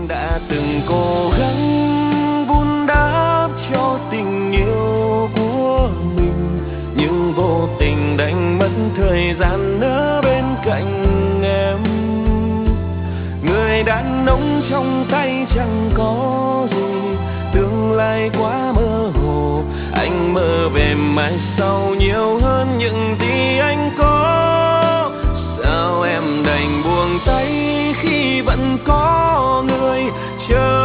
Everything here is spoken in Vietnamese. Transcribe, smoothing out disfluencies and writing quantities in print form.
anh đã từng cố gắng vun đắp cho tình yêu của mình, nhưng vô tình đánh mất thời gian ở bên cạnh em. Người đàn ông trong tay chẳng có gì, tương lai quá mơ hồ. Anh mơ về mai sau nhiều hơn những gì anh có. Sao em đành buông tay khi vẫn có người chờ